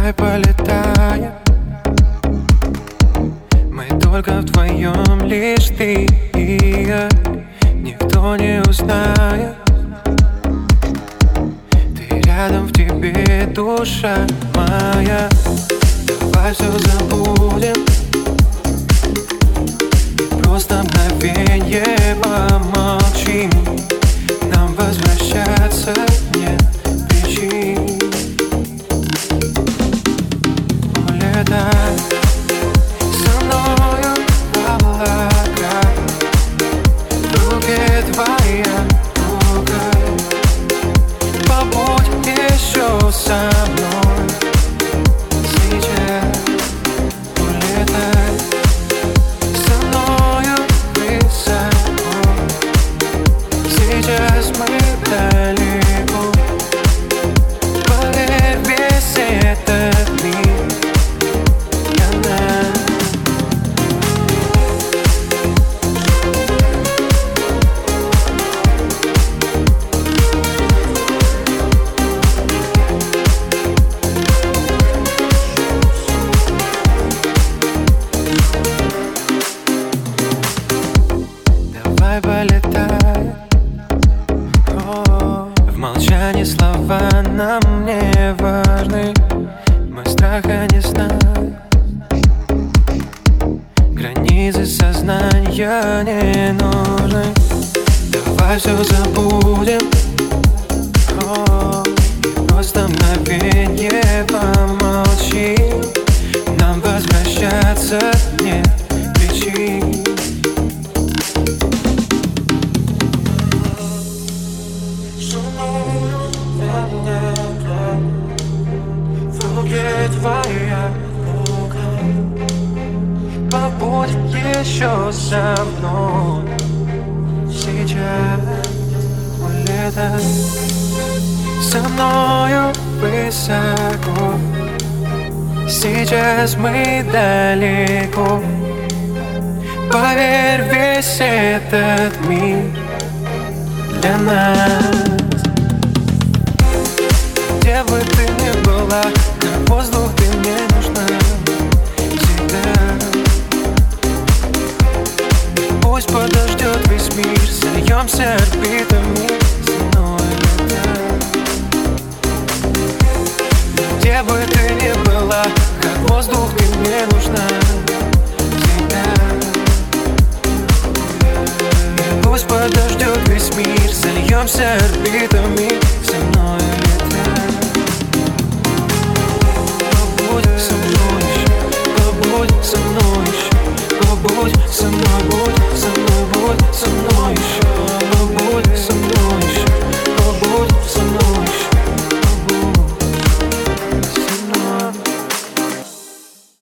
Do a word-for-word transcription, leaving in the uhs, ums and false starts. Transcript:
Давай полетаем. Мы только вдвоем, лишь ты и я. Никто не узнает. Ты рядом, в тебе душа моя. Давай все забудем. Просто мгновенье помолчим. Нам возвращаться нет причин. Улетай со мною в облака. В руке твоя рука. Побудь еще со мной сейчас. Улетай со мною высоко. Сейчас мы далеко. Поверь, весь этот мир для нас. Давай полетай. О, в молчании слова нам не важны. Мы страха не знаем. Границы сознания не нужны. Давай все забудем. О, и просто мгновенье помолчим. Нам возвращаться нет причин. В руке твоя рука. Побудь еще со мной сейчас. Улетай со мною высоко. Сейчас мы далеко. Поверь, весь этот мир для нас. Где бы ты ни была, как воздух ты мне нужна всегда. Пусть подождет весь мир, сольемся орбитами со мной летай. Где бы ты ни была, как воздух ты мне нужна всегда. Пусть подождет весь мир, сольемся орбитами.